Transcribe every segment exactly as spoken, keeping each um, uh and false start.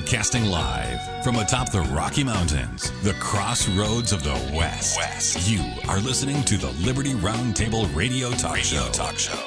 Broadcasting live from atop the Rocky Mountains, the crossroads of the West. West. You are listening to the Liberty Roundtable Radio Talk Radio Show. Talk Show.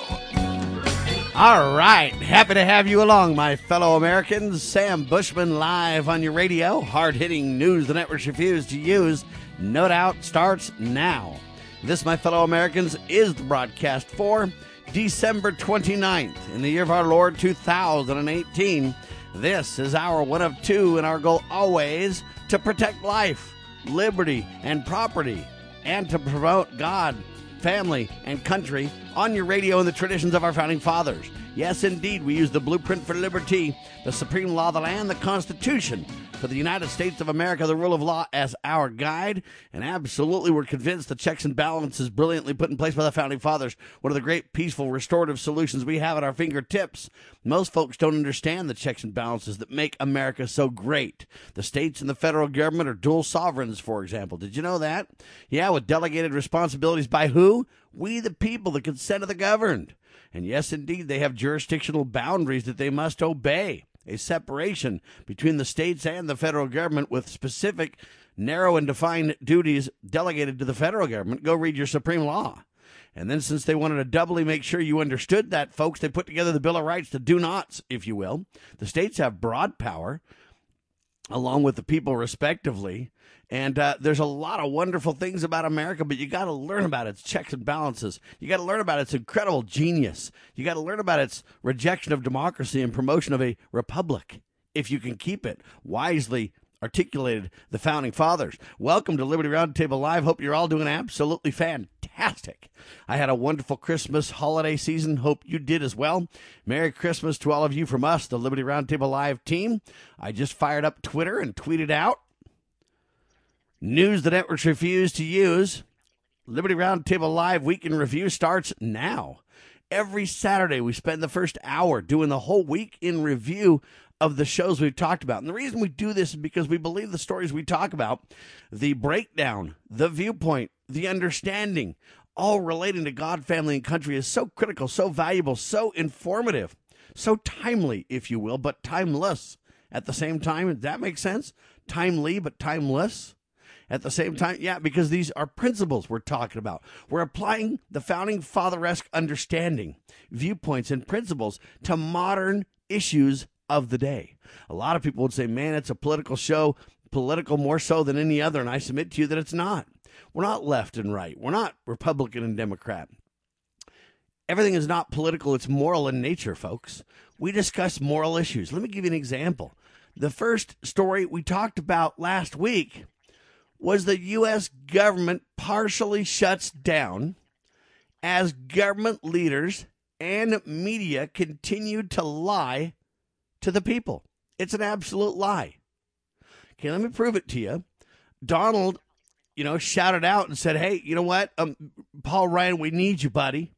All right. Happy to have you along, my fellow Americans. Sam Bushman live on your radio. Hard-hitting news the networks refuse to use. No doubt starts now. This, my fellow Americans, is the broadcast for December twenty-ninth in the year of our Lord two thousand eighteen. This is our one of two, and our goal always to protect life, liberty, and property, and to promote God, family, and country on your radio in the traditions of our founding fathers. Yes, indeed, we use the blueprint for liberty, the supreme law of the land, the Constitution for the United States of America, the rule of law as our guide, and absolutely we're convinced the checks and balances brilliantly put in place by the founding fathers, one of the great peaceful restorative solutions we have at our fingertips. Most folks don't understand the checks and balances that make America so great. The states and the federal government are dual sovereigns, for example. Did you know that? Yeah, with delegated responsibilities by who? We the people, the consent of the governed. And yes, indeed, they have jurisdictional boundaries that they must obey. A separation between the states and the federal government with specific, narrow, and defined duties delegated to the federal government. Go read your supreme law. And then since they wanted to doubly make sure you understood that, folks, they put together the Bill of Rights, the do-nots, if you will. The states have broad power, along with the people respectively. And uh, there's a lot of wonderful things about America, but you got to learn about its checks and balances. You got to learn about its incredible genius. You got to learn about its rejection of democracy and promotion of a republic, if you can keep it wisely articulated the founding fathers. Welcome to Liberty Roundtable Live. Hope you're all doing absolutely fantastic. I had a wonderful Christmas holiday season. Hope you did as well. Merry Christmas to all of you from us, the Liberty Roundtable Live team. I just fired up Twitter and tweeted out news the networks refuse to use. Liberty Roundtable Live Week in Review starts now. Every Saturday, we spend the first hour doing the whole week in review of the shows we've talked about. And the reason we do this is because we believe the stories we talk about, the breakdown, the viewpoint, the understanding, all relating to God, family, and country is so critical, so valuable, so informative, so timely, if you will, but timeless at the same time. Does that make sense? Timely, but timeless at the same time. Yeah, because these are principles we're talking about. We're applying the founding father-esque understanding, viewpoints, and principles to modern issues of the day. A lot of people would say, man, it's a political show, political more so than any other, and I submit to you that it's not. We're not left and right. We're not Republican and Democrat. Everything is not political. It's moral in nature, folks. We discuss moral issues. Let me give you an example. The first story we talked about last week was the U S government partially shuts down as government leaders and media continue to lie to the people. It's an absolute lie. Okay, let me prove it to you. Donald, you know, shouted out and said, hey, you know what? Um, Paul Ryan, we need you, buddy.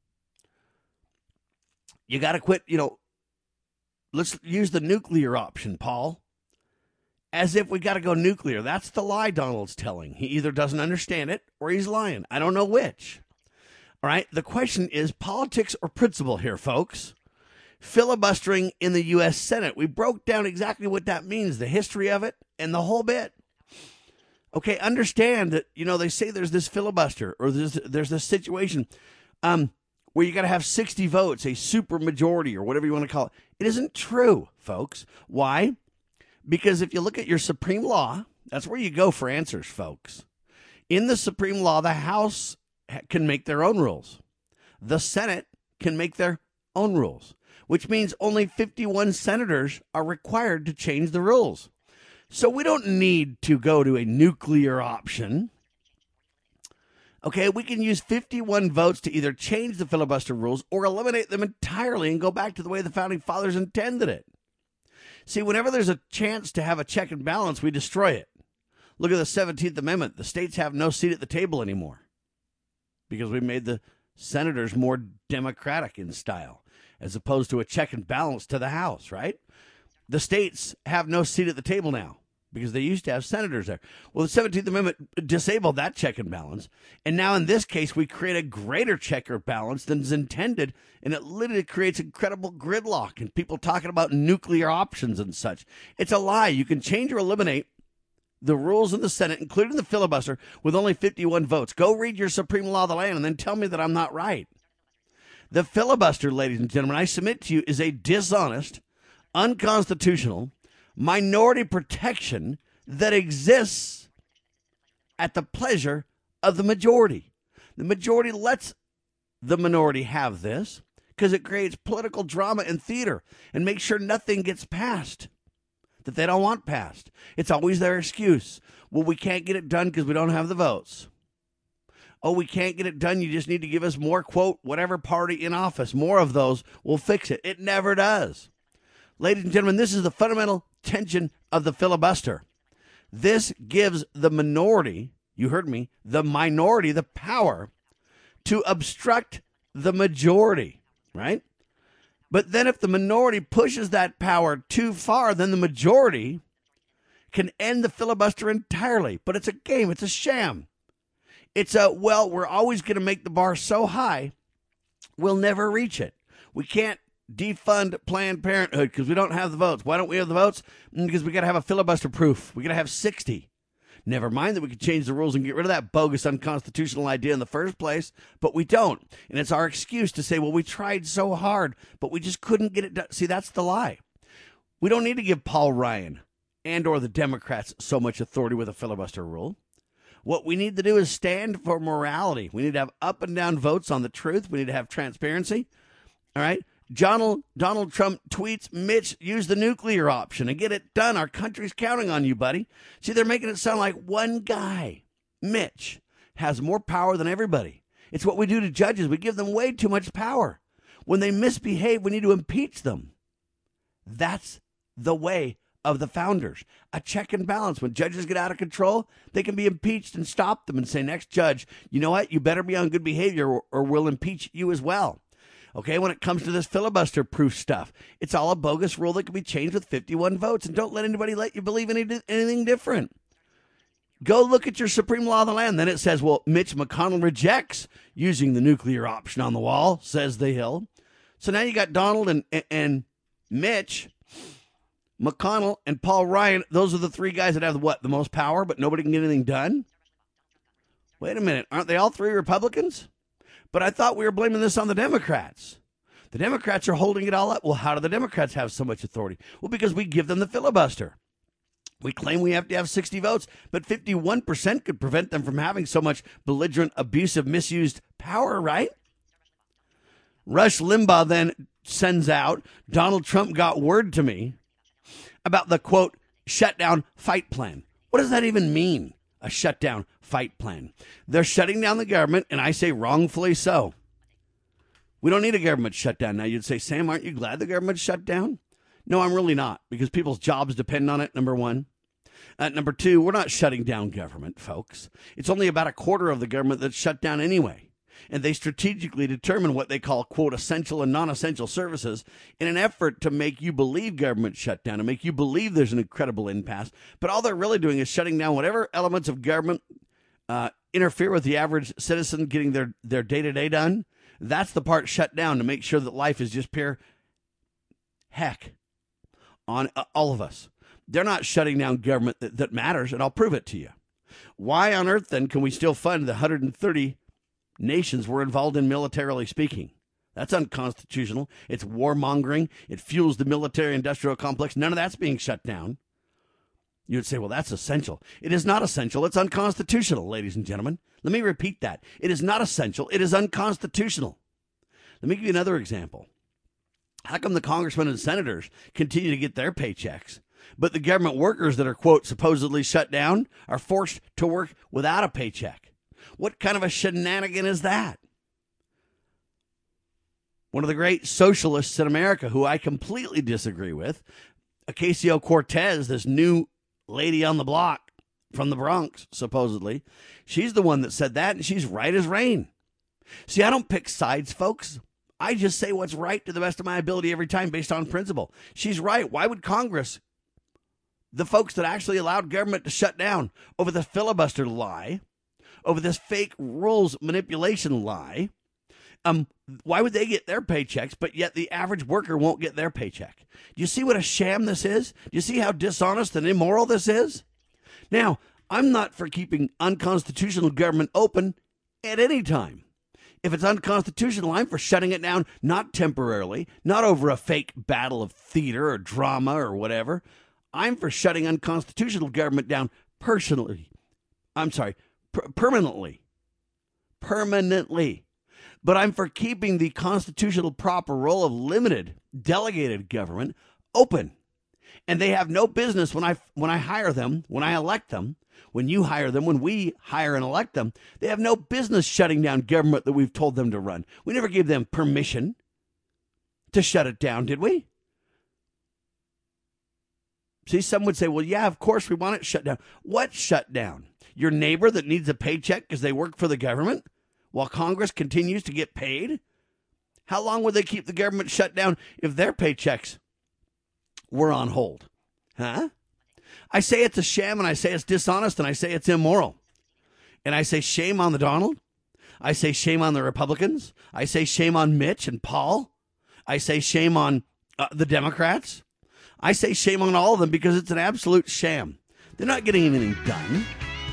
You got to quit, you know, let's use the nuclear option, Paul. As if we got to go nuclear. That's the lie Donald's telling. He either doesn't understand it or he's lying. I don't know which. All right. The question is politics or principle here, folks. Filibustering in the U S Senate. We broke down exactly what that means, the history of it, and the whole bit. Okay, understand that, you know, they say there's this filibuster or there's, there's this situation um, where you got to have sixty votes, a super majority or whatever you want to call it. It isn't true, folks. Why? Because if you look at your supreme law, that's where you go for answers, folks. In the supreme law, the House can make their own rules. The Senate can make their own rules, which means only fifty-one senators are required to change the rules. So we don't need to go to a nuclear option. Okay, we can use fifty-one votes to either change the filibuster rules or eliminate them entirely and go back to the way the founding fathers intended it. See, whenever there's a chance to have a check and balance, we destroy it. Look at the seventeenth Amendment. The states have no seat at the table anymore because we made the senators more democratic in style as opposed to a check and balance to the House, right? The states have no seat at the table now. because they used to have senators there. Well, the seventeenth Amendment disabled that check and balance. And now in this case, we create a greater check or balance than is intended. And it literally creates incredible gridlock and people talking about nuclear options and such. It's a lie. You can change or eliminate the rules in the Senate, including the filibuster, with only fifty-one votes. Go read your supreme law of the land and then tell me that I'm not right. The filibuster, ladies and gentlemen, I submit to you, is a dishonest, unconstitutional minority protection that exists at the pleasure of the majority. The majority lets the minority have this because it creates political drama and theater and makes sure nothing gets passed that they don't want passed. It's always their excuse. Well, we can't get it done because we don't have the votes. Oh, we can't get it done. You just need to give us more, quote, whatever party in office. More of those will fix it. It never does. Ladies and gentlemen, this is the fundamental tension of the filibuster. This gives the minority, you heard me, the minority, the power to obstruct the majority, right? But then if the minority pushes that power too far, then the majority can end the filibuster entirely. But it's a game. It's a sham. It's a, well, we're always going to make the bar so high, we'll never reach it. We can't defund Planned Parenthood because we don't have the votes. Why don't we have the votes? Because we got to have a filibuster proof. We got to have sixty. Never mind that we could change the rules and get rid of that bogus unconstitutional idea in the first place, but we don't. And it's our excuse to say, well, we tried so hard, but we just couldn't get it done. See, that's the lie. We don't need to give Paul Ryan and or the Democrats so much authority with a filibuster rule. What we need to do is stand for morality. We need to have up and down votes on the truth. We need to have transparency. All right? Donald, Donald Trump tweets, Mitch, use the nuclear option and get it done. Our country's counting on you, buddy. See, they're making it sound like one guy, Mitch, has more power than everybody. It's what we do to judges. We give them way too much power. When they misbehave, we need to impeach them. That's the way of the founders. A check and balance. When judges get out of control, they can be impeached and stop them and say, next judge, you know what? You better be on good behavior or, or we'll impeach you as well. Okay, when it comes to this filibuster proof stuff, it's all a bogus rule that can be changed with fifty-one votes. And don't let anybody let you believe any, anything different. Go look at your supreme law of the land. Then it says, well, Mitch McConnell rejects using the nuclear option on the wall, says the Hill. So now you got Donald and, and, and Mitch McConnell and Paul Ryan. Those are the three guys that have what? The most power, but nobody can get anything done? Wait a minute. Aren't they all three Republicans? But I thought we were blaming this on the Democrats. The Democrats are holding it all up. Well, how do the Democrats have so much authority? Well, because we give them the filibuster. We claim we have to have sixty votes, but fifty-one percent could prevent them from having so much belligerent, abusive, misused power, right? Rush Limbaugh then sends out, Donald Trump got word to me about the, quote, shutdown fight plan. What does that even mean? A shutdown fight plan. They're shutting down the government, and I say wrongfully so. We don't need a government shutdown. Now, you'd say, Sam, aren't you glad the government's shut down? No, I'm really not, because people's jobs depend on it, number one. Uh, number two, we're not shutting down government, folks. It's only about a quarter of the government that's shut down anyway. And they strategically determine what they call, quote, essential and non-essential services in an effort to make you believe government shut down, to make you believe there's an incredible impasse. But all they're really doing is shutting down whatever elements of government uh, interfere with the average citizen getting their, their day-to-day done. That's the part shut down to make sure that life is just pure heck on uh, all of us. They're not shutting down government that, that matters, and I'll prove it to you. Why on earth, then, can we still fund the one hundred thirty nations we're involved in militarily speaking? That's unconstitutional. It's warmongering. It fuels the military-industrial complex. None of that's being shut down. You would say, well, that's essential. It is not essential. It's unconstitutional, ladies and gentlemen. Let me repeat that. It is not essential. It is unconstitutional. Let me give you another example. How come the congressmen and senators continue to get their paychecks, but the government workers that are, quote, supposedly shut down are forced to work without a paycheck? What kind of a shenanigan is that? One of the great socialists in America, who I completely disagree with, Ocasio-Cortez, this new lady on the block from the Bronx, supposedly, she's the one that said that, and she's right as rain. See, I don't pick sides, folks. I just say what's right to the best of my ability every time based on principle. She's right. Why would Congress the folks that actually allowed government to shut down over the filibuster lie, over this fake rules manipulation lie. Um, why would they get their paychecks, but yet the average worker won't get their paycheck? Do you see what a sham this is? Do you see how dishonest and immoral this is? Now, I'm not for keeping unconstitutional government open at any time. If it's unconstitutional, I'm for shutting it down, not temporarily, not over a fake battle of theater or drama or whatever. I'm for shutting unconstitutional government down personally. I'm sorry, per- permanently. Permanently. But I'm for keeping the constitutional proper role of limited, delegated government open. And they have no business when I when I hire them, when I elect them, when you hire them, when we hire and elect them, they have no business shutting down government that we've told them to run. We never gave them permission to shut it down, did we? See, some would say, well, yeah, of course we want it shut down. What shut down? Your neighbor that needs a paycheck because they work for the government while Congress continues to get paid? How long would they keep the government shut down if their paychecks were on hold? Huh? I say it's a sham, and I say it's dishonest, and I say it's immoral. And I say shame on the Donald. I say shame on the Republicans. I say shame on Mitch and Paul. I say shame on uh, the Democrats. I say shame on all of them because it's an absolute sham. They're not getting anything done.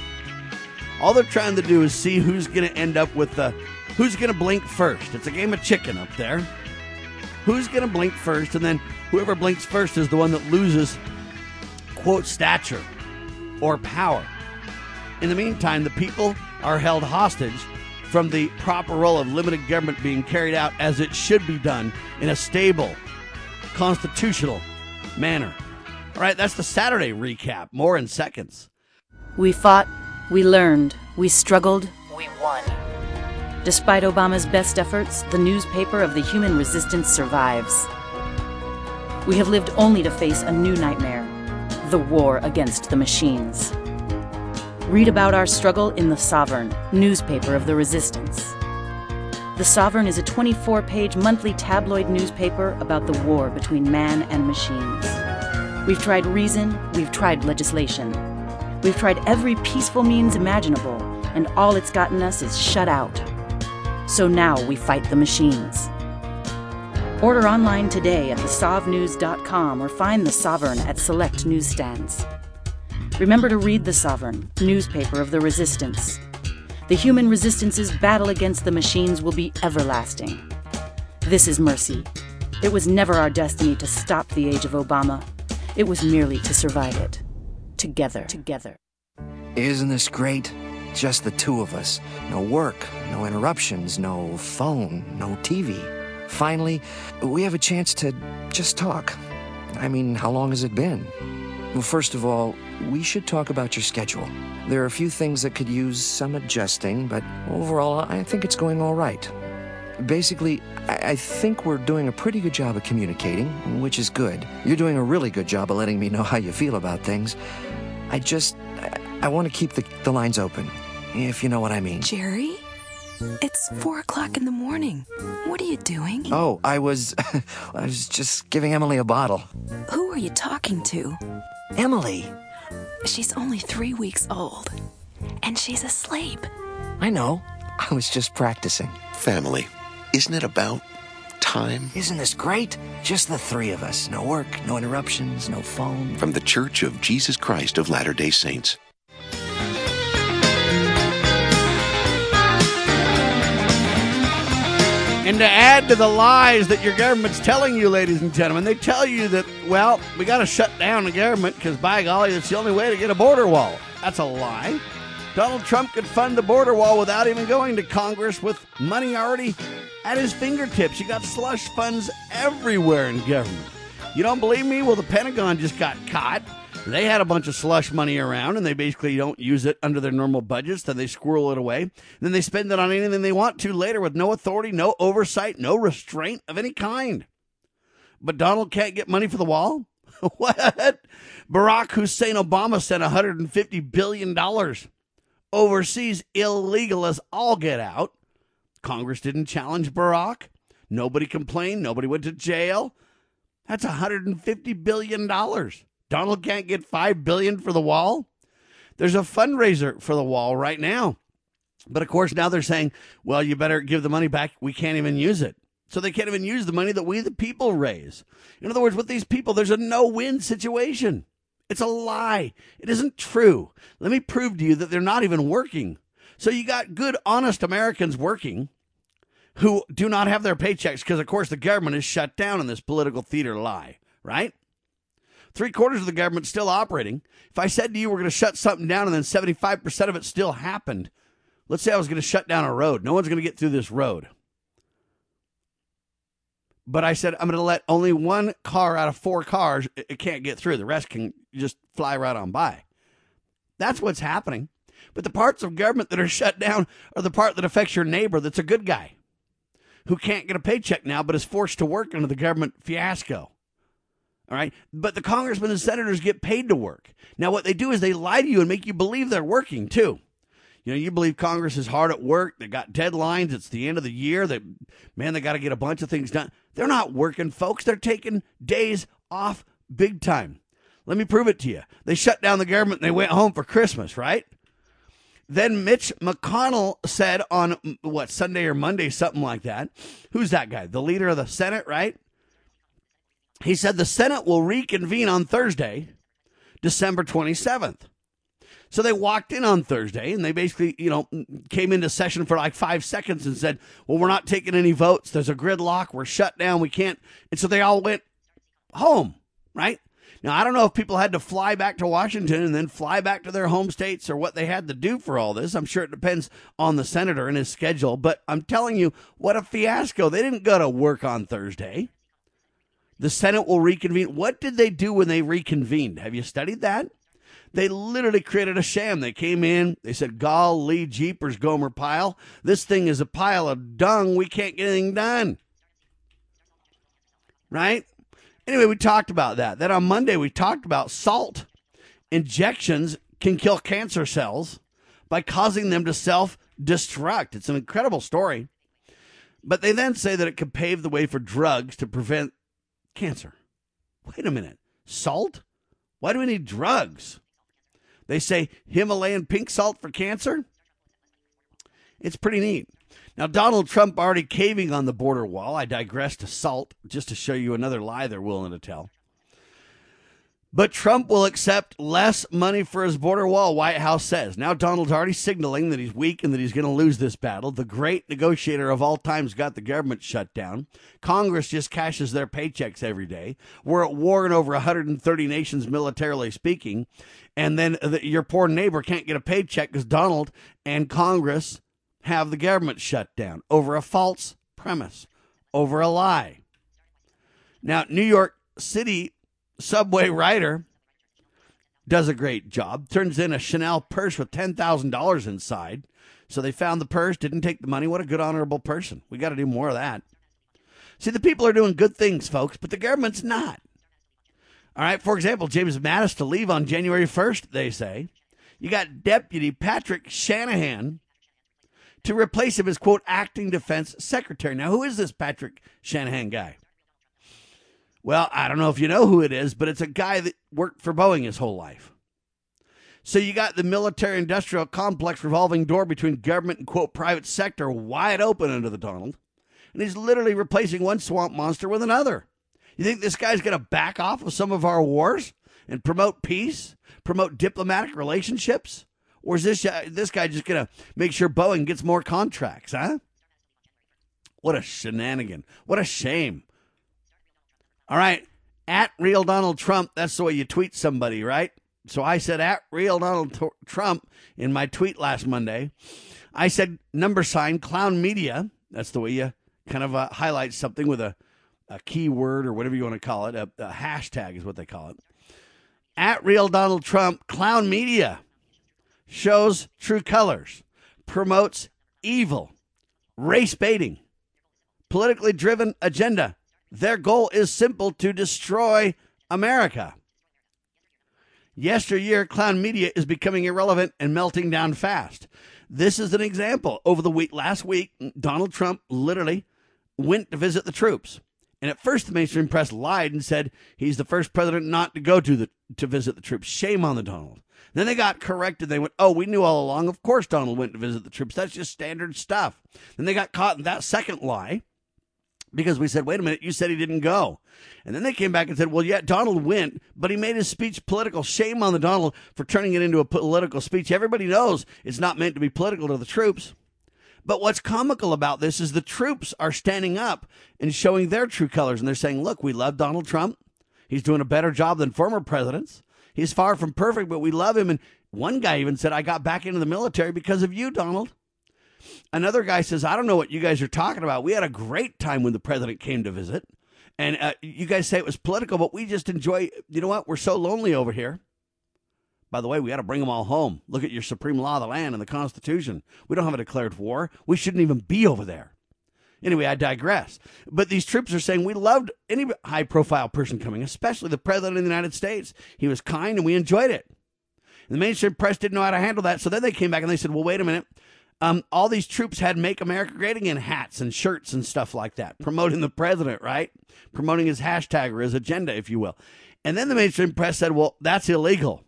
All they're trying to do is see who's going to end up with the, who's going to blink first. It's a game of chicken up there. Who's going to blink first, and then whoever blinks first is the one that loses, quote, stature or power. In the meantime, the people are held hostage from the proper role of limited government being carried out as it should be done in a stable, constitutional manner. All right, that's the Saturday recap. More in seconds. We fought, we learned, we struggled, we won. Despite Obama's best efforts, the newspaper of the human resistance survives. We have lived only to face a new nightmare, the war against the machines. Read about our struggle in The Sovereign, newspaper of the resistance. The Sovereign is a twenty-four page monthly tabloid newspaper about the war between man and machines. We've tried reason, we've tried legislation. We've tried every peaceful means imaginable, and all it's gotten us is shut out. So now we fight the machines. Order online today at the sov news dot com or find The Sovereign at select newsstands. Remember to read The Sovereign, newspaper of the resistance. The human resistance's battle against the machines will be everlasting. This is Mercy. It was never our destiny to stop the age of Obama. It was merely to survive it. Together. Together. Isn't this great? Just the two of us. No work, no interruptions, no phone, no T V. Finally, we have a chance to just talk. I mean, how long has it been? Well, first of all, we should talk about your schedule. There are a few things that could use some adjusting, but overall, I think it's going all right. Basically, I, I think we're doing a pretty good job of communicating, which is good. You're doing a really good job of letting me know how you feel about things. I just, I, I want to keep the, the lines open, if you know what I mean. Jerry? It's four o'clock in the morning. What are you doing? Oh, I was, I was just giving Emily a bottle. Who are you talking to? Emily. She's only three weeks old, and she's asleep. I know. I was just practicing. Family. Isn't it about time? Isn't this great? Just the three of us. No work, no interruptions, no phone. From the Church of Jesus Christ of Latter-day Saints. And to add to the lies that your government's telling you, ladies and gentlemen, they tell you that, well, we got to shut down the government because, by golly, that's the only way to get a border wall. That's a lie. Donald Trump could fund the border wall without even going to Congress with money already at his fingertips. You got slush funds everywhere in government. You don't believe me? Well, the Pentagon just got caught. They had a bunch of slush money around, and they basically don't use it under their normal budgets. Then they squirrel it away. Then they spend it on anything they want to later with no authority, no oversight, no restraint of any kind. But Donald can't get money for the wall? What? Barack Hussein Obama sent one hundred fifty billion dollars overseas illegal as all get out. Congress didn't challenge Barack. Nobody complained. Nobody went to jail. That's one hundred fifty billion dollars. Donald can't get five billion dollars for the wall. There's a fundraiser for the wall right now. But of course, now they're saying, well, you better give the money back. We can't even use it. So they can't even use the money that we, the people, raise. In other words, with these people, there's a no-win situation. It's a lie. It isn't true. Let me prove to you that they're not even working. So you got good, honest Americans working who do not have their paychecks because, of course, the government is shut down in this political theater lie, right? Three quarters of the government's still operating. If I said to you we're going to shut something down and then seventy-five percent of it still happened, let's say I was going to shut down a road. No one's going to get through this road. But I said I'm going to let only one car out of four cars, it can't get through. The rest can just fly right on by. That's what's happening. But the parts of government that are shut down are the part that affects your neighbor that's a good guy who can't get a paycheck now but is forced to work under the government fiasco. All right. But the congressmen and senators get paid to work. Now, what they do is they lie to you and make you believe they're working, too. You know, you believe Congress is hard at work. They got deadlines. It's the end of the year. They, man, they got to get a bunch of things done. They're not working, folks. They're taking days off big time. Let me prove it to you. They shut down the government and they went home for Christmas, right? Then Mitch McConnell said on, what, Sunday or Monday, something like that. Who's that guy? The leader of the Senate, right? He said the Senate will reconvene on Thursday, December twenty-seventh. So they walked in on Thursday and they basically, you know, came into session for like five seconds and said, well, we're not taking any votes. There's a gridlock. We're shut down. We can't. And so they all went home, right? Now, I don't know if people had to fly back to Washington and then fly back to their home states or what they had to do for all this. I'm sure it depends on the senator and his schedule. But I'm telling you, what a fiasco. They didn't go to work on Thursday. The Senate will reconvene. What did they do when they reconvened? Have you studied that? They literally created a sham. They came in. They said, golly jeepers, Gomer Pyle. This thing is a pile of dung. We can't get anything done. Right? Anyway, we talked about that. Then on Monday, we talked about salt injections can kill cancer cells by causing them to self-destruct. It's an incredible story. But they then say that it could pave the way for drugs to prevent cancer. Wait a minute. Salt? Why do we need drugs? They say Himalayan pink salt for cancer? It's pretty neat. Now, Donald Trump already caving on the border wall. I digress to salt just to show you another lie they're willing to tell. But Trump will accept less money for his border wall, White House says. Now Donald's already signaling that he's weak and that he's going to lose this battle. The great negotiator of all time's got the government shut down. Congress just cashes their paychecks every day. We're at war in over one hundred thirty nations, militarily speaking. And then the, your poor neighbor can't get a paycheck because Donald and Congress have the government shut down over a false premise, over a lie. Now, New York City subway rider does a great job, turns in a Chanel purse with ten thousand dollars inside. So they found the purse, didn't take the money. What a good, honorable person. We got to do more of that. See, the people are doing good things, folks, but the government's not. All right, for example, James Mattis to leave on January first, they say. You got Deputy Patrick Shanahan to replace him as, quote, acting defense secretary. Now, who is this Patrick Shanahan guy? Well, I don't know if you know who it is, but it's a guy that worked for Boeing his whole life. So you got the military-industrial complex revolving door between government and, quote, private sector wide open under the Donald. And he's literally replacing one swamp monster with another. You think this guy's going to back off of some of our wars and promote peace, promote diplomatic relationships? Or is this, uh, this guy just going to make sure Boeing gets more contracts, huh? What a shenanigan. What a shame. All right, at Real Donald Trump, that's the way you tweet somebody, right? So I said at Real Donald T- Trump in my tweet last Monday. I said number sign clown media. That's the way you kind of uh, highlight something with a, a keyword or whatever you want to call it. A, a hashtag is what they call it. At Real Donald Trump, clown media shows true colors, promotes evil, race baiting, politically driven agenda. Their goal is simple: to destroy America. Yesteryear, clown media is becoming irrelevant and melting down fast. This is an example. Over the week, last week, Donald Trump literally went to visit the troops. And at first, the mainstream press lied and said he's the first president not to go to the to visit the troops. Shame on the Donald. Then they got corrected. They went, oh, we knew all along. Of course Donald went to visit the troops. That's just standard stuff. Then they got caught in that second lie because we said, wait a minute, you said he didn't go. And then they came back and said, well, yeah, Donald went, but he made his speech political. Shame on the Donald for turning it into a political speech. Everybody knows it's not meant to be political to the troops. But what's comical about this is the troops are standing up and showing their true colors. And they're saying, look, we love Donald Trump. He's doing a better job than former presidents. He's far from perfect, but we love him. And one guy even said, I got back into the military because of you, Donald. Another guy says, I don't know what you guys are talking about. We had a great time when the president came to visit. And uh, you guys say it was political, but we just enjoy, you know what? We're so lonely over here. By the way, we got to bring them all home. Look at your supreme law of the land and the Constitution. We don't have a declared war. We shouldn't even be over there. Anyway, I digress. But these troops are saying we loved any high-profile person coming, especially the president of the United States. He was kind, and we enjoyed it. And the mainstream press didn't know how to handle that, so then they came back and they said, well, wait a minute. Um, all these troops had Make America Great Again hats and shirts and stuff like that, promoting the president, right? Promoting his hashtag or his agenda, if you will. And then the mainstream press said, well, that's illegal.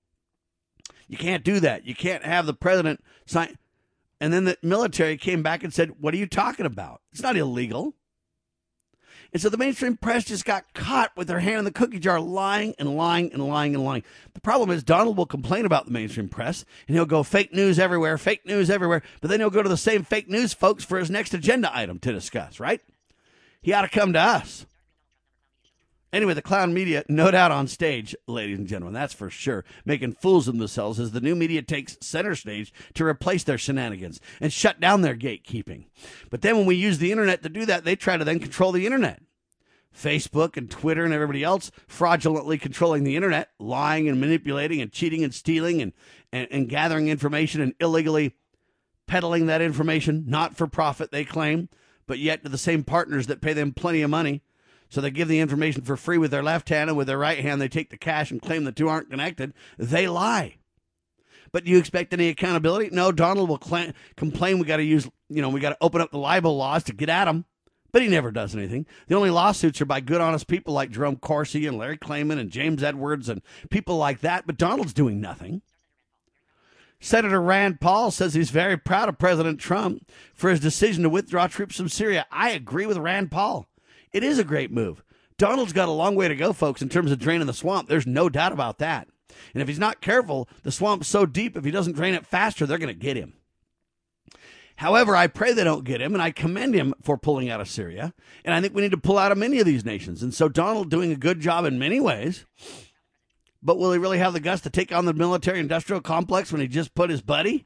You can't do that. You can't have the president sign. And then the military came back and said, what are you talking about? It's not illegal. And so the mainstream press just got caught with their hand in the cookie jar, lying and lying and lying and lying. The problem is Donald will complain about the mainstream press, and he'll go fake news everywhere, fake news everywhere, but then he'll go to the same fake news folks for his next agenda item to discuss, right? He ought to come to us. Anyway, the clown media, no doubt on stage, ladies and gentlemen, that's for sure, making fools of themselves as the new media takes center stage to replace their shenanigans and shut down their gatekeeping. But then when we use the internet to do that, they try to then control the internet. Facebook and Twitter and everybody else fraudulently controlling the internet, lying and manipulating and cheating and stealing and, and, and gathering information and illegally peddling that information, not for profit, they claim, but yet to the same partners that pay them plenty of money. So they give the information for free with their left hand, and with their right hand, they take the cash and claim the two aren't connected. They lie. But do you expect any accountability? No, Donald will cl- complain we got to use, you know, we got to open up the libel laws to get at him. But he never does anything. The only lawsuits are by good, honest people like Jerome Corsi and Larry Klayman and James Edwards and people like that. But Donald's doing nothing. Senator Rand Paul says he's very proud of President Trump for his decision to withdraw troops from Syria. I agree with Rand Paul. It is a great move. Donald's got a long way to go, folks, in terms of draining the swamp. There's no doubt about that. And if he's not careful, the swamp's so deep, if he doesn't drain it faster, they're going to get him. However, I pray they don't get him, and I commend him for pulling out of Syria. And I think we need to pull out of many of these nations. And so Donald doing a good job in many ways. But will he really have the guts to take on the military-industrial complex when he just put his buddy?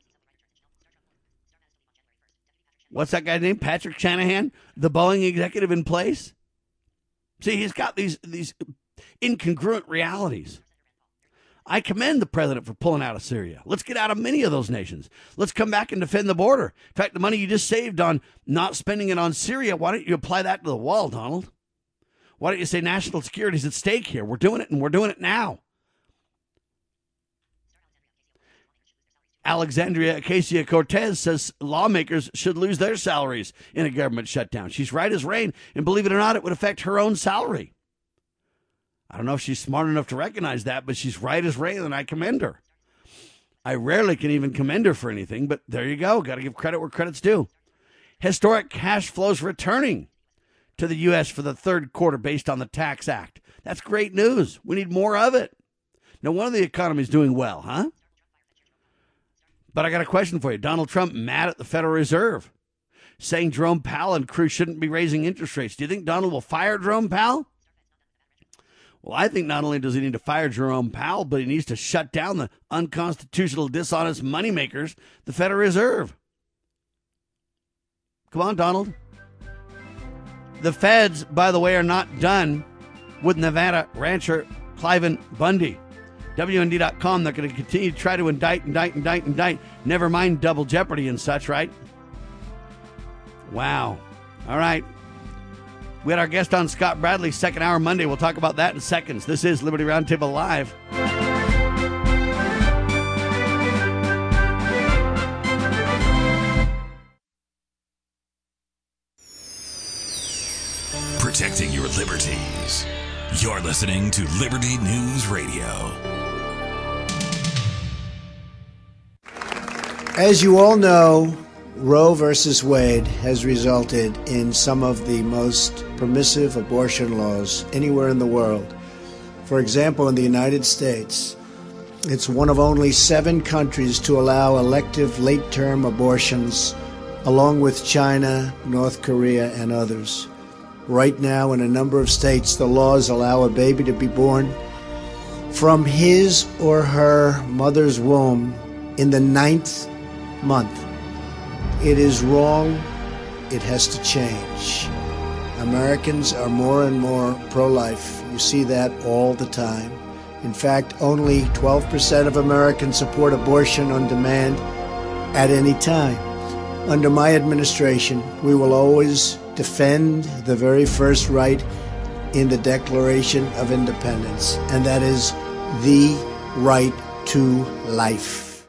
What's that guy's name? Patrick Shanahan, the Boeing executive, in place? See, he's got these these incongruent realities. I commend the president for pulling out of Syria. Let's get out of many of those nations. Let's come back and defend the border. In fact, the money you just saved on not spending it on Syria, why don't you apply that to the wall, Donald? Why don't you say national security is at stake here? We're doing it, and we're doing it now. Alexandria Ocasio-Cortez says lawmakers should lose their salaries in a government shutdown. She's right as rain, and believe it or not, it would affect her own salary. I don't know if she's smart enough to recognize that, but she's right as rain, and I commend her. I rarely can even commend her for anything, but there you go. Got to give credit where credit's due. Historic cash flows returning to the U S for the third quarter based on the Tax Act. That's great news. We need more of it. No wonder the economy's doing well, huh? But I got a question for you. Donald Trump mad at the Federal Reserve, saying Jerome Powell and crew shouldn't be raising interest rates. Do you think Donald will fire Jerome Powell? Well, I think not only does he need to fire Jerome Powell, but he needs to shut down the unconstitutional, dishonest moneymakers, the Federal Reserve. Come on, Donald. The feds, by the way, are not done with Nevada rancher Cliven Bundy. W N D dot com, they're going to continue to try to indict, indict, indict, indict. Never mind double jeopardy and such, right? Wow. All right. We had our guest on, Scott Bradley, second hour Monday. We'll talk about that in seconds. This is Liberty Roundtable Live. protecting your liberties. You're listening to Liberty News Radio. As you all know, Roe versus Wade has resulted in some of the most permissive abortion laws anywhere in the world. For example, in the United States, it's one of only seven countries to allow elective late-term abortions, along with China, North Korea, and others. Right now, in a number of states, the laws allow a baby to be born from his or her mother's womb in the ninth month. It is wrong. It has to change. Americans are more and more pro-life. You see that all the time. In fact, only twelve percent of Americans support abortion on demand at any time. Under my administration, we will always defend the very first right in the Declaration of Independence, and that is the right to life.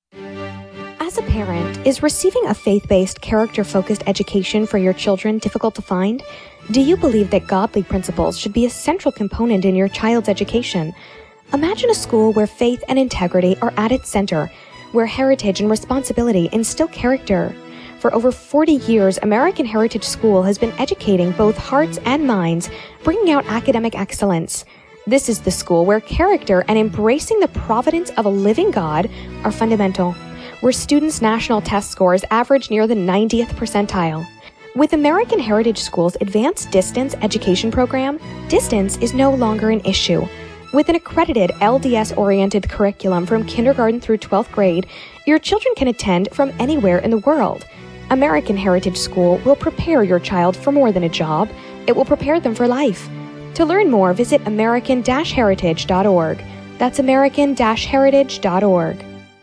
As a parent, is receiving a faith-based, character-focused education for your children difficult to find? Do you believe that godly principles should be a central component in your child's education? Imagine a school where faith and integrity are at its center, where heritage and responsibility instill character. For over forty years, American Heritage School has been educating both hearts and minds, bringing out academic excellence. This is the school where character and embracing the providence of a living God are fundamental, where students' national test scores average near the ninetieth percentile. With American Heritage School's advanced distance education program, distance is no longer an issue. With an accredited L D S-oriented curriculum from kindergarten through twelfth grade, your children can attend from anywhere in the world. American Heritage School will prepare your child for more than a job. It will prepare them for life. To learn more, visit american heritage dot org. That's american heritage dot org.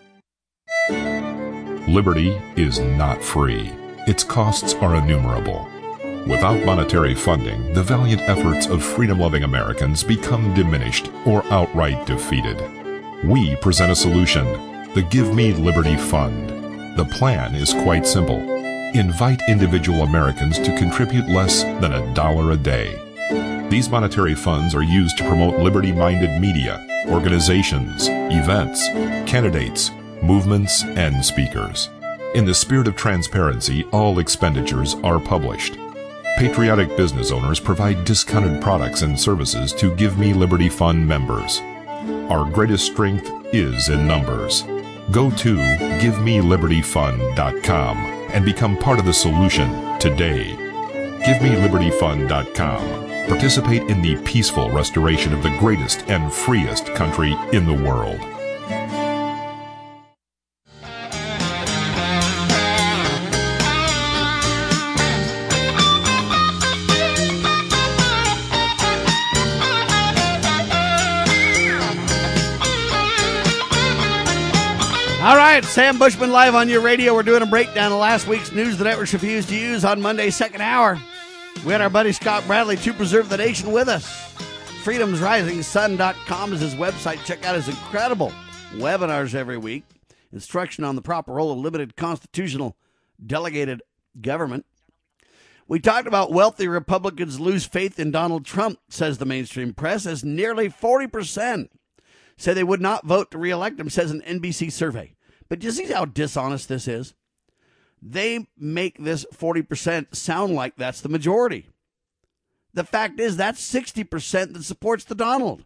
Liberty is not free. Its costs are innumerable. Without monetary funding, the valiant efforts of freedom-loving Americans become diminished or outright defeated. We present a solution, the Give Me Liberty Fund. The plan is quite simple. Invite individual Americans to contribute less than a dollar a day. These monetary funds are used to promote liberty-minded media, organizations, events, candidates, movements, and speakers. In the spirit of transparency, all expenditures are published. Patriotic business owners provide discounted products and services to Give Me Liberty Fund members. Our greatest strength is in numbers. Go to give me liberty fund dot com and become part of the solution today. give me liberty fund dot com. Participate in the peaceful restoration of the greatest and freest country in the world. All right, Sam Bushman live on your radio. We're doing a breakdown of last week's news the networks refused to use on Monday's second hour. We had our buddy Scott Bradley to preserve the nation with us. freedoms rising sun dot com is his website. Check out his incredible webinars every week. Instruction on the proper role of limited constitutional delegated government. We talked about wealthy Republicans lose faith in Donald Trump, says the mainstream press, as nearly forty percent say they would not vote to reelect him, says an N B C survey. But do you see how dishonest this is? They make this forty percent sound like that's the majority. The fact is that's sixty percent that supports the Donald.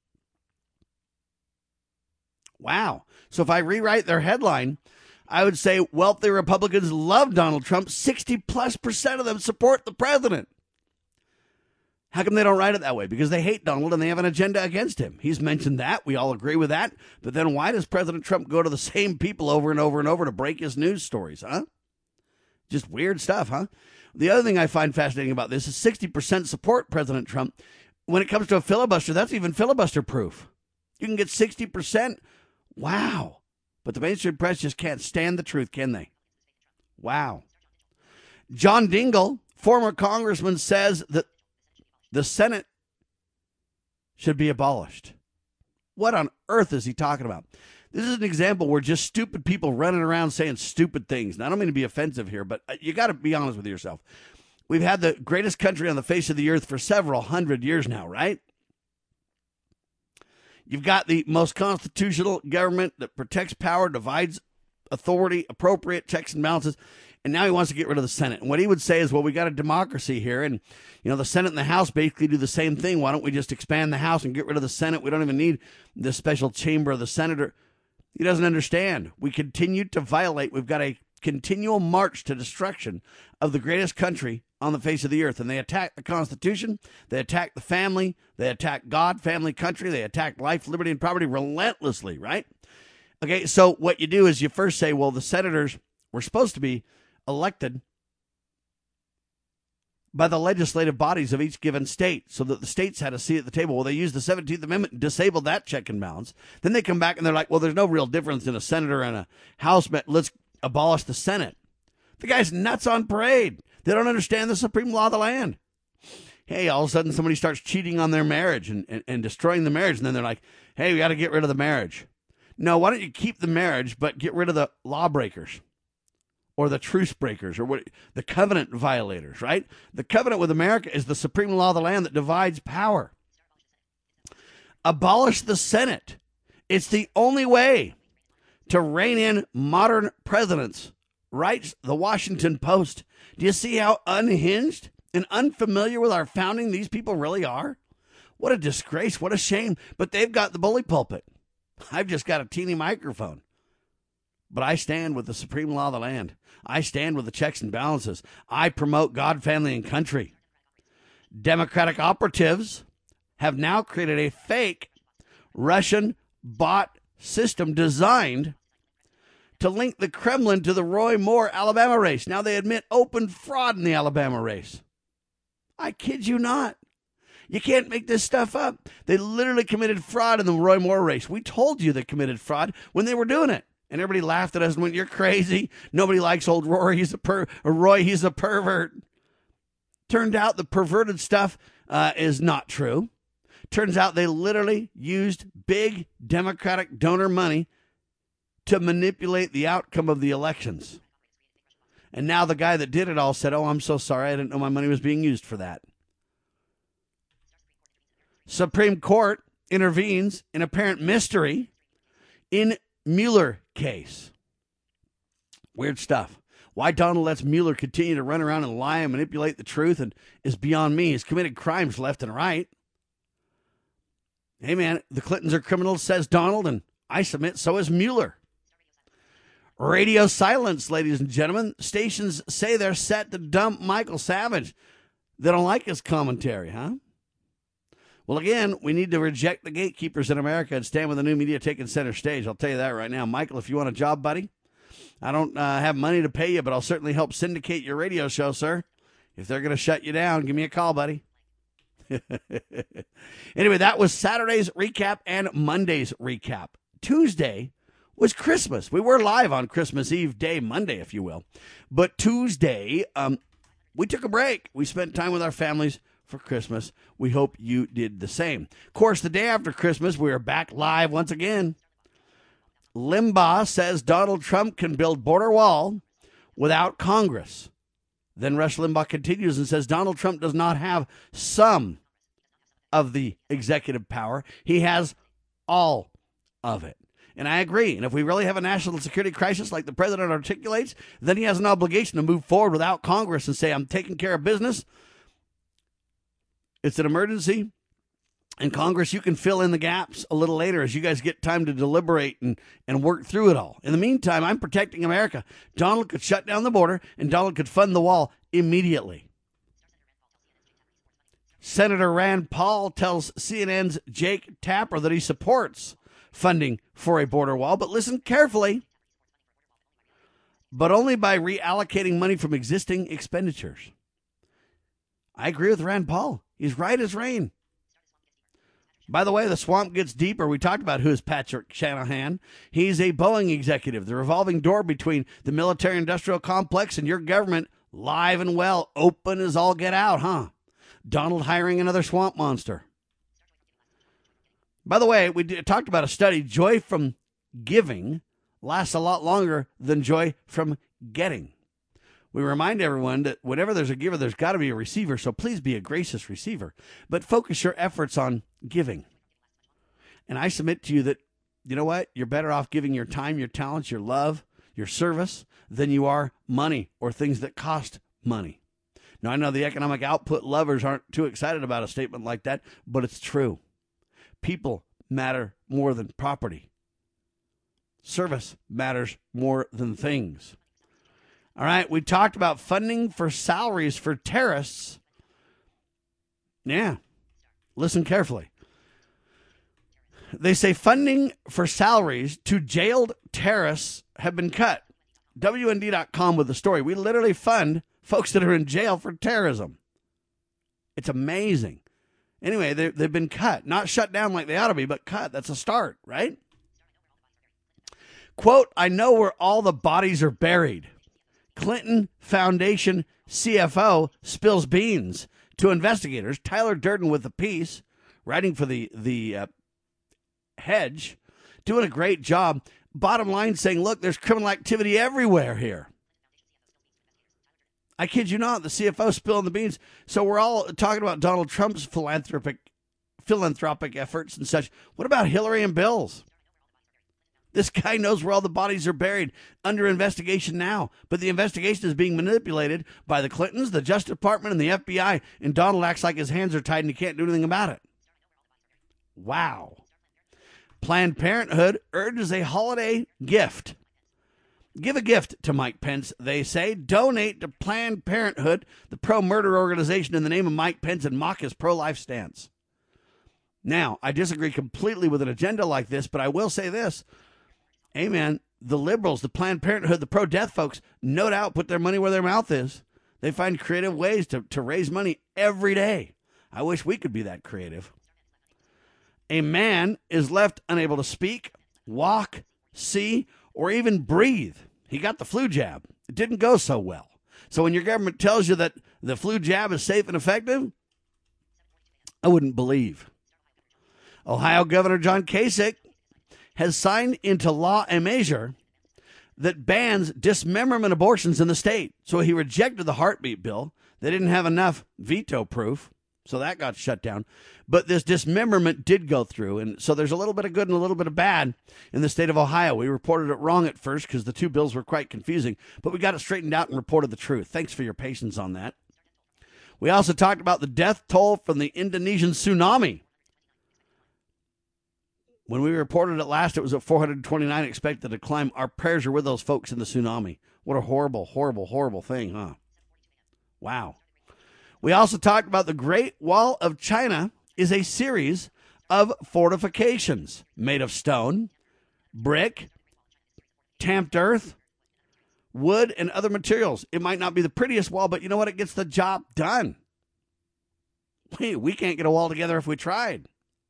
Wow. So if I rewrite their headline, I would say wealthy Republicans love Donald Trump. sixty plus percent of them support the president. How come they don't write it that way? Because they hate Donald and they have an agenda against him. He's mentioned that. We all agree with that. But then why does President Trump go to the same people over and over and over to break his news stories, huh? Just weird stuff, huh? The other thing I find fascinating about this is sixty percent support President Trump. When it comes to a filibuster, that's even filibuster proof. You can get sixty percent. Wow. But the mainstream press just can't stand the truth, can they? Wow. John Dingell, former congressman, says that the Senate should be abolished. What on earth is he talking about? This is an example where just stupid people running around saying stupid things. Now, I don't mean to be offensive here, but you got to be honest with yourself. We've had the greatest country on the face of the earth for several hundred years now, right? You've got the most constitutional government that protects power, divides authority, appropriate checks and balances, and now he wants to get rid of the Senate. And what he would say is, well, we got a democracy here, and you know the Senate and the House basically do the same thing. Why don't we just expand the House and get rid of the Senate? We don't even need this special chamber of the senator. He doesn't understand. We continue to violate. We've got a continual march to destruction of the greatest country on the face of the earth. And they attack the Constitution. They attack the family. They attack God, family, country. They attack life, liberty, and property relentlessly, right? Okay, so what you do is you first say, well, the senators were supposed to be elected by the legislative bodies of each given state so that the states had a seat at the table. Well, they used the seventeenth Amendment and disabled that check and balance. Then they come back and they're like, well, there's no real difference in a senator and a House. Let's abolish the Senate. The guy's nuts on parade. They don't understand the supreme law of the land. Hey, all of a sudden somebody starts cheating on their marriage and, and, and destroying the marriage. And then they're like, hey, we got to get rid of the marriage. No, why don't you keep the marriage, but get rid of the lawbreakers or the truce breakers or what, the covenant violators, right? The covenant with America is the supreme law of the land that divides power. Abolish the Senate. It's the only way to rein in modern presidents, writes the Washington Post. Do you see how unhinged and unfamiliar with our founding these people really are? What a disgrace. What a shame. But they've got the bully pulpit. I've just got a teeny microphone. But I stand with the supreme law of the land. I stand with the checks and balances. I promote God, family, and country. Democratic operatives have now created a fake Russian bot system designed to link the Kremlin to the Roy Moore Alabama race. Now they admit open fraud in the Alabama race. I kid you not. You can't make this stuff up. They literally committed fraud in the Roy Moore race. We told you they committed fraud when they were doing it. And everybody laughed at us and went, you're crazy. Nobody likes old Roy. He's a per- or Roy, he's a pervert. Turned out the perverted stuff uh, is not true. Turns out they literally used big Democratic donor money to manipulate the outcome of the elections. And now the guy that did it all said, oh, I'm so sorry. I didn't know my money was being used for that. Supreme Court intervenes in apparent mystery in Mueller case. Weird stuff. Why Donald lets Mueller continue to run around and lie and manipulate the truth and is beyond me. He's committed crimes left and right. Hey, man, the Clintons are criminals, says Donald, and I submit so is Mueller. Radio silence, ladies and gentlemen. Stations say they're set to dump Michael Savage. They don't like his commentary, huh? Well, again, we need to reject the gatekeepers in America and stand with the new media taking center stage. I'll tell you that right now. Michael, if you want a job, buddy, I don't uh, have money to pay you, but I'll certainly help syndicate your radio show, sir. If they're going to shut you down, give me a call, buddy. Anyway, that was Saturday's recap and Monday's recap. Tuesday was Christmas. We were live on Christmas Eve day, Monday, if you will. But Tuesday, um, we took a break. We spent time with our families for Christmas. We hope you did the same. Of course, the day after Christmas, we are back live once again. Limbaugh says Donald Trump can build border wall without Congress. Then Rush Limbaugh continues and says Donald Trump does not have some of the executive power. He has all of it. And I agree. And if we really have a national security crisis like the president articulates, then he has an obligation to move forward without Congress and say, I'm taking care of business. It's an emergency. And Congress, you can fill in the gaps a little later as you guys get time to deliberate and, and work through it all. In the meantime, I'm protecting America. Donald could shut down the border and Donald could fund the wall immediately. Senator Rand Paul tells C N N's Jake Tapper that he supports funding for a border wall, but listen carefully, but only by reallocating money from existing expenditures. I agree with Rand Paul. He's right as rain. By the way, the swamp gets deeper. We talked about who is Patrick Shanahan. He's a Boeing executive. The revolving door between the military-industrial complex and your government, live and well, open as all get out, huh? Donald hiring another swamp monster. By the way, we did, talked about a study. Joy from giving lasts a lot longer than joy from getting. We remind everyone that whenever there's a giver, there's got to be a receiver, so please be a gracious receiver. But focus your efforts on giving. And I submit to you that, you know what? You're better off giving your time, your talents, your love, your service than you are money or things that cost money. Now, I know the economic output lovers aren't too excited about a statement like that, but it's true. People matter more than property. Service matters more than things. All right, we talked about funding for salaries for terrorists. Yeah, listen carefully. They say funding for salaries to jailed terrorists have been cut. W N D dot com with the story. We literally fund folks that are in jail for terrorism. It's amazing. Anyway, they, they've been cut. Not shut down like they ought to be, but cut. That's a start, right? Quote, I know where all the bodies are buried. Clinton Foundation C F O spills beans to investigators. Tyler Durden with the piece, writing for the, the uh, Hedge, doing a great job. Bottom line saying, look, there's criminal activity everywhere here. I kid you not, the C F O spilling the beans. So we're all talking about Donald Trump's philanthropic philanthropic efforts and such. What about Hillary and Bill's? This guy knows where all the bodies are buried, under investigation now. But the investigation is being manipulated by the Clintons, the Justice Department, and the F B I. And Donald acts like his hands are tied and he can't do anything about it. Wow. Planned Parenthood urges a holiday gift. Give a gift to Mike Pence, they say. Donate to Planned Parenthood, the pro-murder organization, in the name of Mike Pence, and mock his pro-life stance. Now, I disagree completely with an agenda like this, but I will say this. Amen. The liberals, the Planned Parenthood, the pro-death folks, no doubt put their money where their mouth is. They find creative ways to, to raise money every day. I wish we could be that creative. A man is left unable to speak, walk, see, or even breathe. He got the flu jab. It didn't go so well. So when your government tells you that the flu jab is safe and effective, I wouldn't believe. Ohio Governor John Kasich has signed into law a measure that bans dismemberment abortions in the state. So he rejected the heartbeat bill. They didn't have enough veto proof, so that got shut down. But this dismemberment did go through, and so there's a little bit of good and a little bit of bad in the state of Ohio. We reported it wrong at first because the two bills were quite confusing, but we got it straightened out and reported the truth. Thanks for your patience on that. We also talked about the death toll from the Indonesian tsunami. When we reported it last, it was at four hundred twenty-nine, expected to climb. Our prayers are with those folks in the tsunami. What a horrible, horrible, horrible thing, huh? Wow. We also talked about the Great Wall of China is a series of fortifications made of stone, brick, tamped earth, wood, and other materials. It might not be the prettiest wall, but you know what? It gets the job done. We, we can't get a wall together if we tried.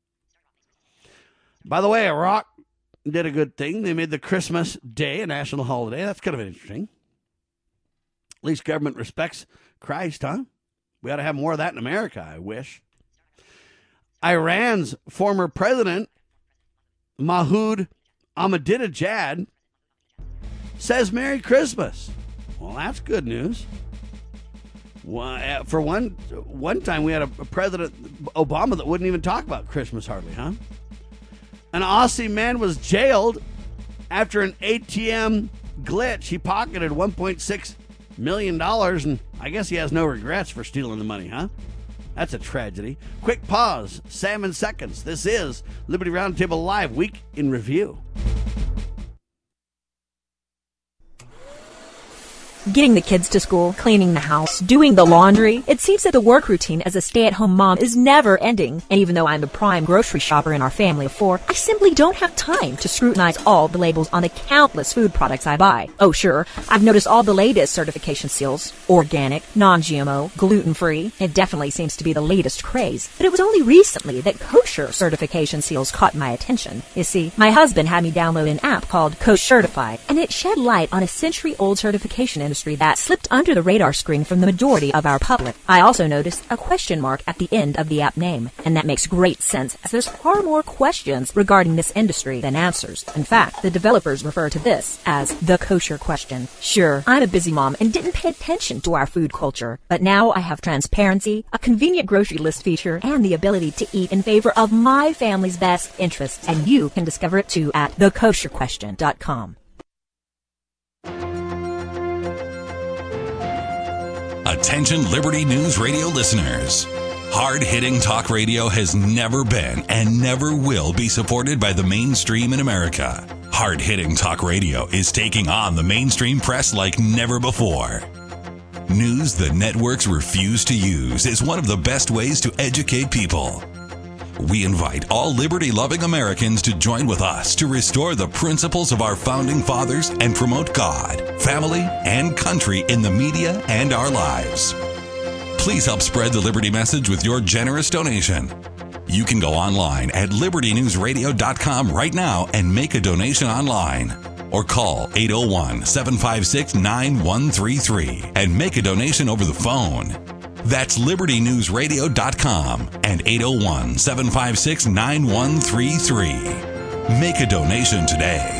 By the way, Iraq did a good thing. They made the Christmas Day a national holiday. That's kind of interesting. At least government respects Christ, huh? We ought to have more of that in America, I wish. Iran's former president, Masoud Ahmadinejad, says Merry Christmas. Well, that's good news. Well, for one, one time we had a President Obama that wouldn't even talk about Christmas hardly, huh? An Aussie man was jailed after an A T M glitch. He pocketed one point six million dollars, and I guess he has no regrets for stealing the money, huh? That's a tragedy. Quick pause. Sam in seconds. This is Liberty Roundtable Live, Week in Review. Getting the kids to school, cleaning the house, doing the laundry. It seems that the work routine as a stay-at-home mom is never ending. And even though I'm the prime grocery shopper in our family of four, I simply don't have time to scrutinize all the labels on the countless food products I buy. Oh sure, I've noticed all the latest certification seals. Organic, non-G M O, gluten-free. It definitely seems to be the latest craze. But it was only recently that kosher certification seals caught my attention. You see, my husband had me download an app called Kosher Certified, and it shed light on a century-old certification industry industry that slipped under the radar screen from the majority of our public. I also noticed a question mark at the end of the app name, and that makes great sense as there's far more questions regarding this industry than answers. In fact, the developers refer to this as the kosher question. Sure, I'm a busy mom and didn't pay attention to our food culture, but now I have transparency, a convenient grocery list feature, and the ability to eat in favor of my family's best interests, and you can discover it too at the kosher question dot com. Attention Liberty News Radio listeners. Hard-hitting talk radio has never been and never will be supported by the mainstream in America. Hard-hitting talk radio is taking on the mainstream press like never before. News the networks refuse to use is one of the best ways to educate people. We invite all liberty-loving Americans to join with us to restore the principles of our founding fathers and promote God, family, and country in the media and our lives. Please help spread the Liberty message with your generous donation. You can go online at liberty news radio dot com right now and make a donation online. Or call eight oh one, seven five six, nine one three three and make a donation over the phone. That's liberty news radio dot com and eight oh one, seven five six, nine one three three. Make a donation today.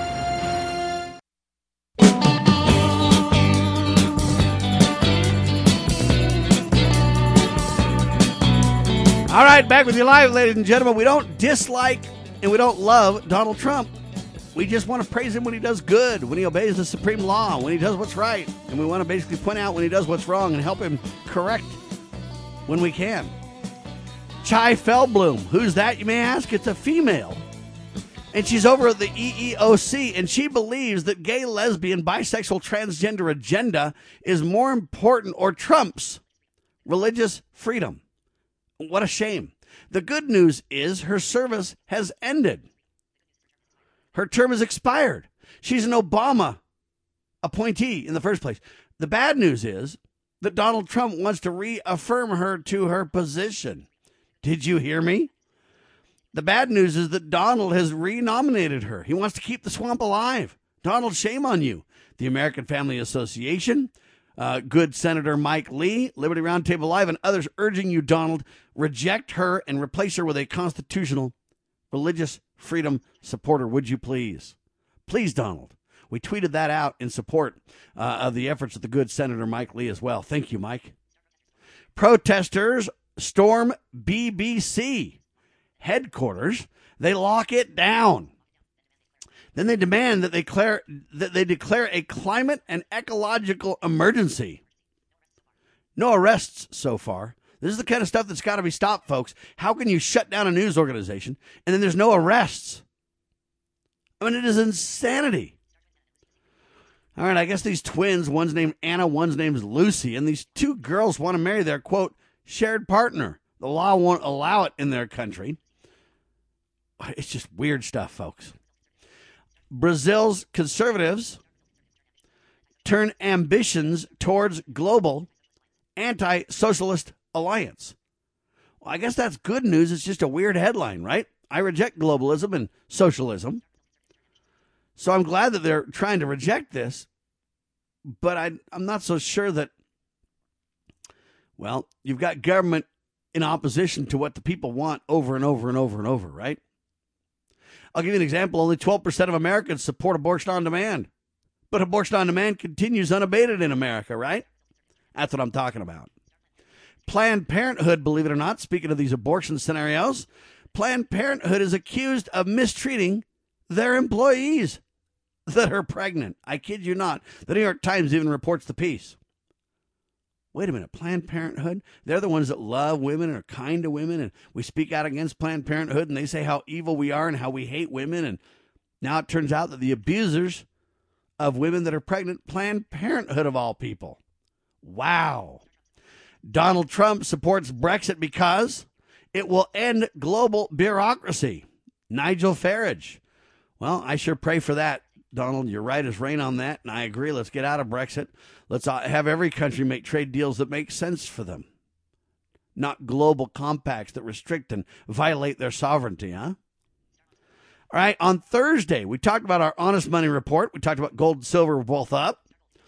All right, back with you live, ladies and gentlemen. We don't dislike and we don't love Donald Trump. We just want to praise him when he does good, when he obeys the supreme law, when he does what's right. And we want to basically point out when he does what's wrong and help him correct when we can. Chai Feldblum, who's that, you may ask? It's a female. And she's over at the E E O C, and she believes that gay, lesbian, bisexual, transgender agenda is more important or trumps religious freedom. What a shame. The good news is her service has ended. Her term has expired. She's an Obama appointee in the first place. The bad news is that Donald Trump wants to reaffirm her to her position. Did you hear me? The bad news is that Donald has renominated her. He wants to keep the swamp alive. Donald, shame on you. The American Family Association, uh, good Senator Mike Lee, Liberty Roundtable Live, and others urging you, Donald, reject her and replace her with a constitutional religious freedom supporter, would you please? Please, Donald. We tweeted that out in support uh, of the efforts of the good Senator Mike Lee as well. Thank you, Mike. Protesters storm B B C headquarters. They lock it down. Then they demand that they declare, that they declare a climate and ecological emergency. No arrests so far. This is the kind of stuff that's got to be stopped, folks. How can you shut down a news organization and then there's no arrests? I mean, it is insanity. All right, I guess these twins, one's named Anna, one's named Lucy, and these two girls want to marry their, quote, shared partner. The law won't allow it in their country. It's just weird stuff, folks. Brazil's conservatives turn ambitions towards global anti-socialist alliance. Well, I guess that's good news. It's just a weird headline, right? I reject globalism and socialism. So I'm glad that they're trying to reject this, but I, I'm not so sure that, well, you've got government in opposition to what the people want over and over and over and over, right? I'll give you an example. Only twelve percent of Americans support abortion on demand, but abortion on demand continues unabated in America, right? That's what I'm talking about. Planned Parenthood, believe it or not, speaking of these abortion scenarios, Planned Parenthood is accused of mistreating their employees that are pregnant. I kid you not. The New York Times even reports the piece. Wait a minute, Planned Parenthood? They're the ones that love women and are kind to women, and we speak out against Planned Parenthood, and they say how evil we are and how we hate women, and now it turns out that the abusers of women that are pregnant, Planned Parenthood of all people. Wow. Donald Trump supports Brexit because it will end global bureaucracy. Nigel Farage. Well, I sure pray for that, Donald. You're right as rain on that, and I agree. Let's get out of Brexit. Let's have every country make trade deals that make sense for them, not global compacts that restrict and violate their sovereignty, huh? All right, on Thursday, we talked about our honest money report. We talked about gold and silver were both up.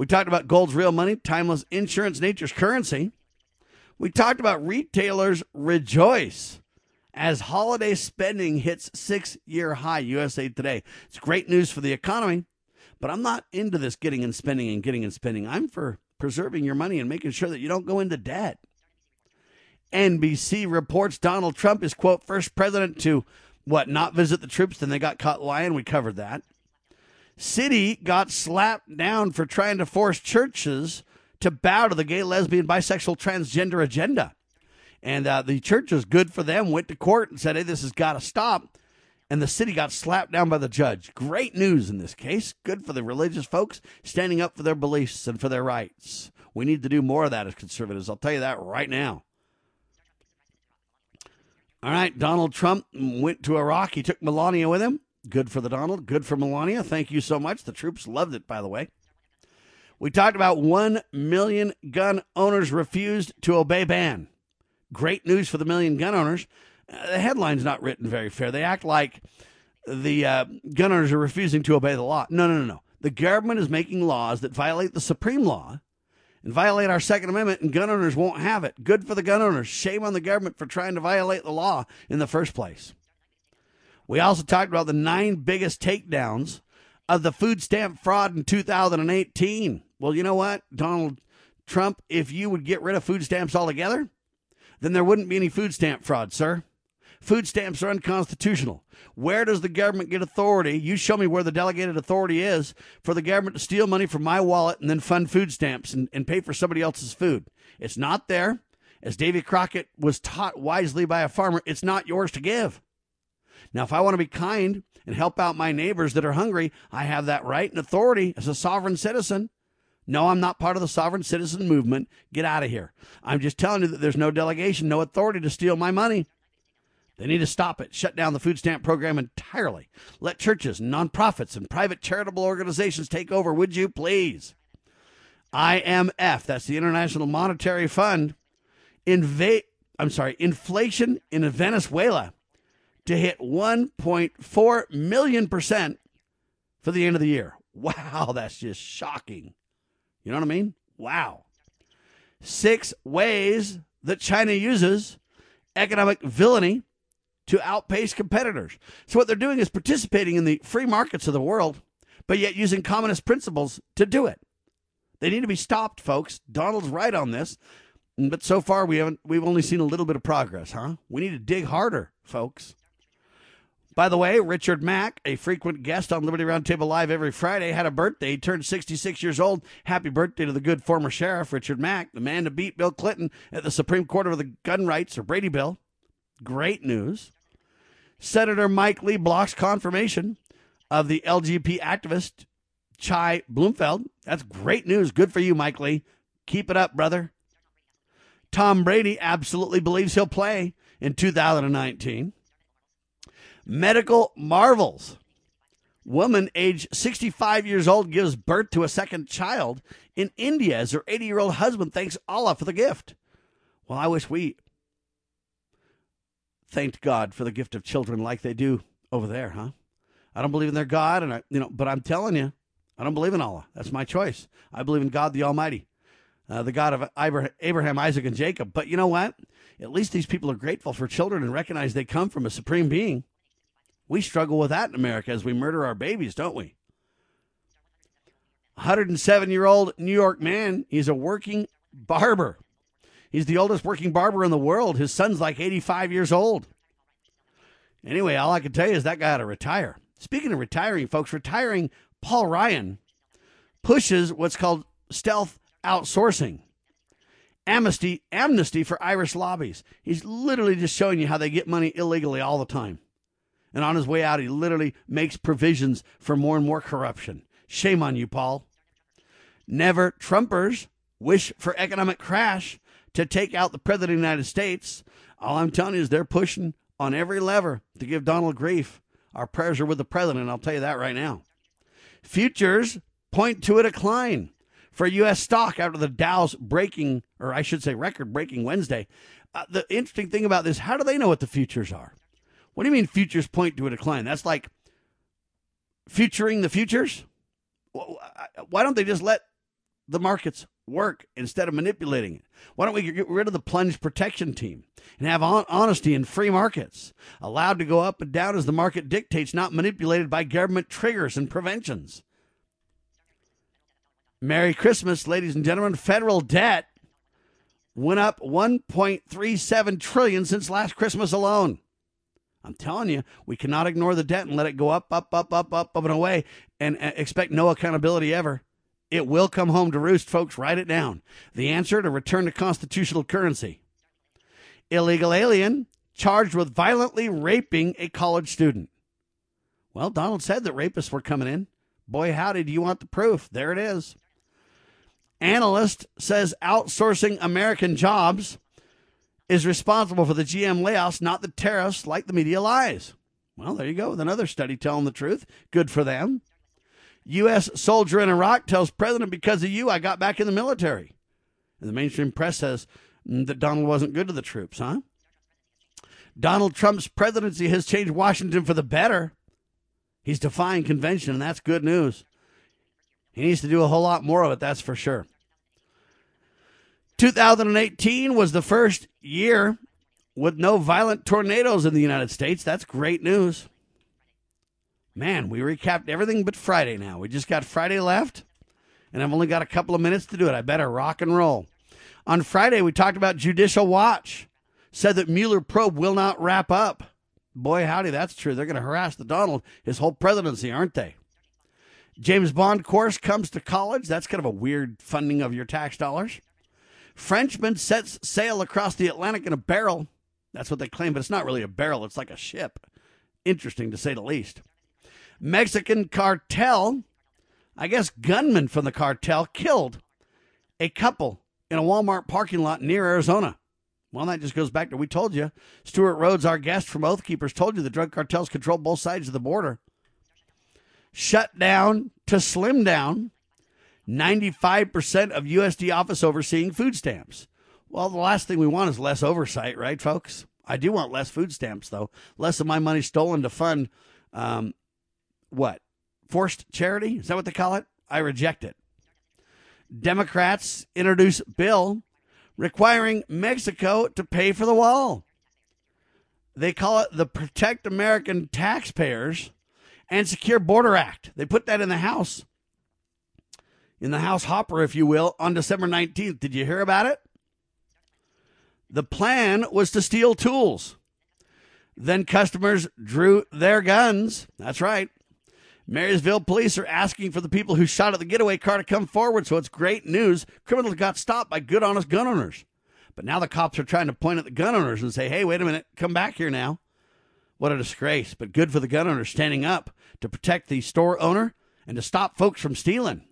We talked about gold's real money, timeless insurance, nature's currency. We talked about retailers rejoice as holiday spending hits six-year high, U S A Today. It's great news for the economy, but I'm not into this getting and spending and getting and spending. I'm for preserving your money and making sure that you don't go into debt. N B C reports Donald Trump is, quote, first president to, what, not visit the troops, then they got caught lying. We covered that. City got slapped down for trying to force churches to bow to the gay, lesbian, bisexual, transgender agenda. And uh, the churches, good for them, went to court and said, hey, this has got to stop. And the city got slapped down by the judge. Great news in this case. Good for the religious folks standing up for their beliefs and for their rights. We need to do more of that as conservatives. I'll tell you that right now. All right, Donald Trump went to Iraq. He took Melania with him. Good for the Donald. Good for Melania. Thank you so much. The troops loved it, by the way. We talked about one million gun owners refused to obey ban. Great news for the million gun owners. Uh, the headline's not written very fair. They act like the uh, gun owners are refusing to obey the law. No, no, no, no. The government is making laws that violate the supreme law and violate our Second Amendment, and gun owners won't have it. Good for the gun owners. Shame on the government for trying to violate the law in the first place. We also talked about the nine biggest takedowns of the food stamp fraud in two thousand eighteen. Well, you know what, Donald Trump, if you would get rid of food stamps altogether, then there wouldn't be any food stamp fraud, sir. Food stamps are unconstitutional. Where does the government get authority? You show me where the delegated authority is for the government to steal money from my wallet and then fund food stamps and, and pay for somebody else's food. It's not there. As Davy Crockett was taught wisely by a farmer, it's not yours to give. Now, if I want to be kind and help out my neighbors that are hungry, I have that right and authority as a sovereign citizen. No, I'm not part of the sovereign citizen movement. Get out of here. I'm just telling you that there's no delegation, no authority to steal my money. They need to stop it. Shut down the food stamp program entirely. Let churches, nonprofits, and private charitable organizations take over, would you please? I M F, that's the International Monetary Fund, inva- I'm sorry, inflation in Venezuela to hit one point four million percent for the end of the year. Wow, that's just shocking. You know what I mean? Wow. Six ways that China uses economic villainy to outpace competitors. So what they're doing is participating in the free markets of the world, but yet using communist principles to do it. They need to be stopped, folks. Donald's right on this, but so far we haven't. We've only seen a little bit of progress, huh? We need to dig harder, folks. By the way, Richard Mack, a frequent guest on Liberty Roundtable Live every Friday, had a birthday. He turned sixty-six years old. Happy birthday to the good former sheriff, Richard Mack, the man to beat Bill Clinton at the Supreme Court over the gun rights, or Brady Bill. Great news. Senator Mike Lee blocks confirmation of the L G B T activist Chai Bloomfeld. That's great news. Good for you, Mike Lee. Keep it up, brother. Tom Brady absolutely believes he'll play in two thousand nineteen. Medical marvels. Woman age sixty-five years old gives birth to a second child in India as her eighty-year-old husband thanks Allah for the gift. Well, I wish we thanked God for the gift of children like they do over there, huh? I don't believe in their God, and I, you know, but I'm telling you, I don't believe in Allah. That's my choice. I believe in God the Almighty, uh, the God of Abraham, Isaac, and Jacob. But you know what? At least these people are grateful for children and recognize they come from a supreme being. We struggle with that in America as we murder our babies, don't we? one hundred seven-year-old New York man, he's a working barber. He's the oldest working barber in the world. His son's like eighty-five years old. Anyway, all I can tell you is that guy ought to retire. Speaking of retiring, folks, retiring Paul Ryan pushes what's called stealth outsourcing. Amnesty, amnesty for Irish lobbies. He's literally just showing you how they get money illegally all the time. And on his way out, he literally makes provisions for more and more corruption. Shame on you, Paul. Never Trumpers wish for economic crash to take out the President of the United States. All I'm telling you is they're pushing on every lever to give Donald grief. Our prayers are with the president, I'll tell you that right now. Futures point to a decline for U S stock after the Dow's breaking, or I should say record-breaking Wednesday. Uh, the interesting thing about this, how do they know what the futures are? What do you mean futures point to a decline? That's like futuring the futures? Why don't they just let the markets work instead of manipulating it? Why don't we get rid of the plunge protection team and have on- honesty in free markets, allowed to go up and down as the market dictates, not manipulated by government triggers and preventions? Merry Christmas, ladies and gentlemen. Federal debt went up one point three seven trillion dollars since last Christmas alone. I'm telling you, we cannot ignore the debt and let it go up, up, up, up, up, up and away and uh, expect no accountability ever. It will come home to roost, folks. Write it down. The answer: to return to constitutional currency. Illegal alien charged with violently raping a college student. Well, Donald said that rapists were coming in. Boy, howdy, do you want the proof? There it is. Analyst says outsourcing American jobs is responsible for the G M layoffs, not the tariffs, like the media lies. Well, there you go with another study telling the truth. Good for them. U S soldier in Iraq tells president, because of you, I got back in the military. And the mainstream press says that Donald wasn't good to the troops, huh? Donald Trump's presidency has changed Washington for the better. He's defying convention, and that's good news. He needs to do a whole lot more of it, that's for sure. two thousand eighteen was the first year with no violent tornadoes in the United States. That's great news. Man, we recapped everything but Friday now. We just got Friday left, and I've only got a couple of minutes to do it. I better rock and roll. On Friday, we talked about Judicial Watch. Said that Mueller probe will not wrap up. Boy, howdy, that's true. They're going to harass the Donald his whole presidency, aren't they? James Bond course comes to college. That's kind of a weird funding of your tax dollars. Frenchman sets sail across the Atlantic in a barrel. That's what they claim, but it's not really a barrel. It's like a ship. Interesting, to say the least. Mexican cartel, I guess gunmen from the cartel, killed a couple in a Walmart parking lot near Arizona. Well, that just goes back to, we told you. Stuart Rhodes, our guest from Oath Keepers, told you the drug cartels control both sides of the border. Shut down to slim down ninety-five percent of U S D office overseeing food stamps. Well, the last thing we want is less oversight, right, folks? I do want less food stamps, though. Less of my money stolen to fund, um, what? Forced charity? Is that what they call it? I reject it. Democrats introduce bill requiring Mexico to pay for the wall. They call it the Protect American Taxpayers and Secure Border Act. They put that in the House, in the House hopper, if you will, on December nineteenth. Did you hear about it? The plan was to steal tools. Then customers drew their guns. That's right. Marysville police are asking for the people who shot at the getaway car to come forward, so it's great news. Criminals got stopped by good, honest gun owners. But now the cops are trying to point at the gun owners and say, hey, wait a minute, come back here now. What a disgrace, but good for the gun owners standing up to protect the store owner and to stop folks from stealing.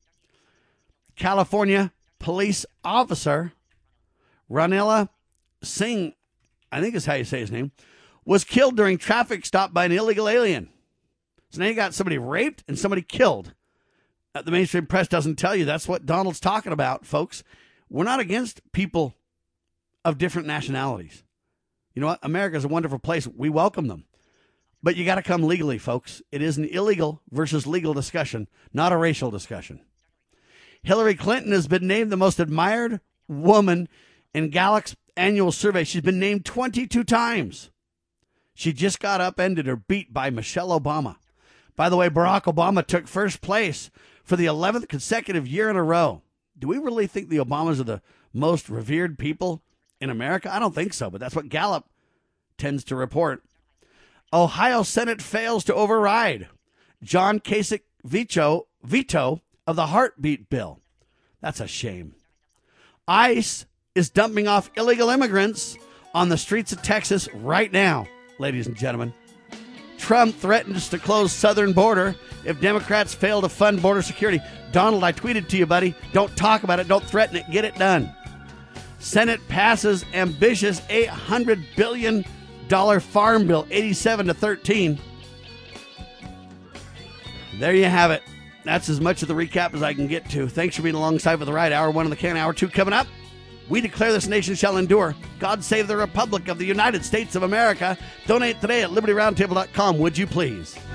California police officer Ranila Singh, I think is how you say his name, was killed during traffic stop by an illegal alien. So now you got somebody raped and somebody killed. Uh, the mainstream press doesn't tell you that's what Donald's talking about, folks. We're not against people of different nationalities. You know what? America's a wonderful place. We welcome them. But you got to come legally, folks. It is an illegal versus legal discussion, not a racial discussion. Hillary Clinton has been named the most admired woman in Gallup's annual survey. She's been named twenty-two times. She just got upended or beat by Michelle Obama. By the way, Barack Obama took first place for the eleventh consecutive year in a row. Do we really think the Obamas are the most revered people in America? I don't think so, but that's what Gallup tends to report. Ohio Senate fails to override John Kasich veto, veto of the heartbeat bill. That's a shame. ICE is dumping off illegal immigrants on the streets of Texas right now, ladies and gentlemen. Trump threatens to close southern border if Democrats fail to fund border security. Donald, I tweeted to you, buddy. Don't talk about it. Don't threaten it. Get it done. Senate passes ambitious eight hundred billion dollars farm bill, eighty-seven to thirteen. There you have it. That's as much of the recap as I can get to. Thanks for being alongside for the ride. Hour one of the can, hour two coming up. We declare this nation shall endure. God save the Republic of the United States of America. Donate today at liberty roundtable dot com, would you please?